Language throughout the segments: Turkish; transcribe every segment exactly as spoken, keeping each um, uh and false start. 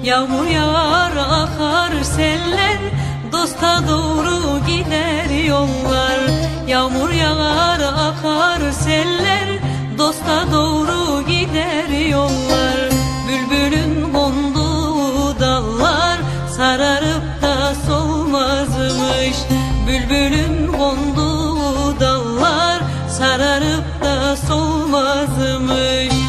Yağmur yağar akar seller, dosta doğru gider yollar. Yağmur yağar akar seller, dosta doğru gider yollar. Bülbülün konduğu dallar sararıp da solmazmış. Bülbülün konduğu dallar sararıp da solmazmış.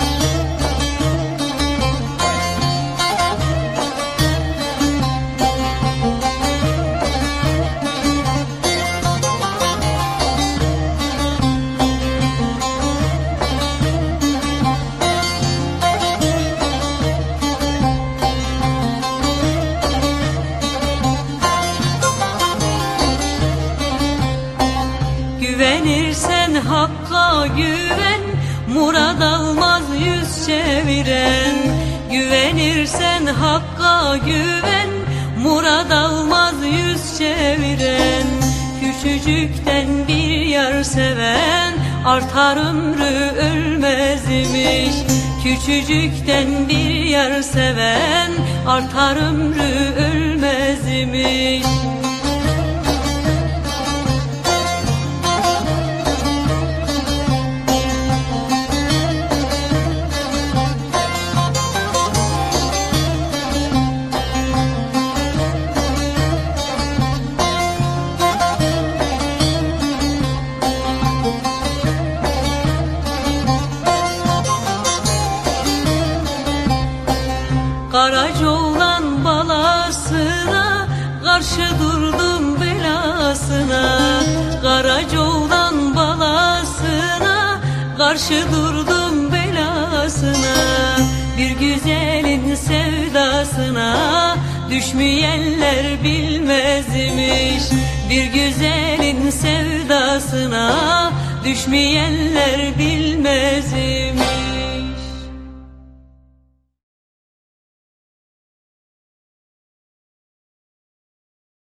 Güvenirsen Hakk'a güven, murad almaz yüz çeviren. Güvenirsen Hakk'a güven, murad almaz yüz çeviren. Küçücükten bir yar seven, artar ömrü ölmezmiş. Küçücükten bir yar seven, artar ömrü ölmezmiş. Karacaoğlan balasına, karşı durdum belasına. Karacaoğlan balasına, karşı durdum belasına. Bir güzelin sevdasına, düşmeyenler bilmezmiş. Bir güzelin sevdasına, düşmeyenler bilmezmiş.